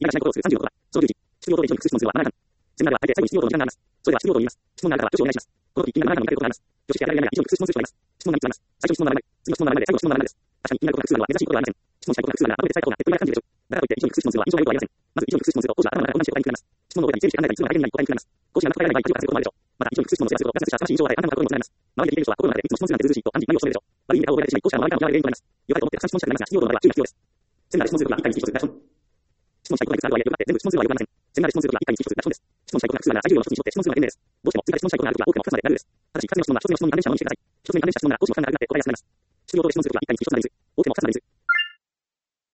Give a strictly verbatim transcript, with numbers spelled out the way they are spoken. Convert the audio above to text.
意外なことをするさんじゅうろくは、小じゅうじ、質疑応答で非常に複数質問するはななかん。セミナーでは大体最後に質疑応答の時間があります。それでは質疑応答に言います。質問がある方は挙手をお願いします。この時、気になるななかんを見かけることがあります。挙手してあげられないが非常に複数質問する人がいます。質問がみっつあります。最初の質問はななまい、次の質問はななまいで最後の質問はななまいです。確かに気になることが複数なのは珍しいことではありません。質問したいことが複数なら後で伝えた方が手っ取り早い感じでしょう。だからといって非常に複数質問するは印象が良くありません。まず非常に複数質問すると当時は頭の中で混乱して答えにくくなります。質問の終わりに整理して考えたりするのが大変になり答えにくくなります。講師が全く答えられない場合、記憶がすることもあるでしょう。また非常に複数質問の生活するとガサガサした新しい印象を与え頭の中でもつながります。周りで聞いている人は心の中でいつも質問するなんてずうずうしいと暗示に何をしているでしょう。悪い意味で顔を覚えられてしまい、講師が周りからも嫌われる原因となります。良かれと思ってたくさん質問したくなりますが、質疑応答の場合は注意が必要です。セミナーで質問するときは一回につき一つガチョン。質問したいことがいくつあるとはいえ、よくあって全部質問するのはよくありません。セミナーで質問するときは一回につき一つガチョンです。質問したいことが複数なら最重要の一つに絞って質問するのが賢明です。どうしても追加で質問したいことがあるときは多くのふたつまで大丈夫です。ただし、ふたつめの質問はひとつめの質問に関連したものにしてください。ひとつめに関連した質問なら講師の負担が軽くなって答えやすくなります。質疑応答で質問するときは一回につき一つなら水。多くてもふたつなら水。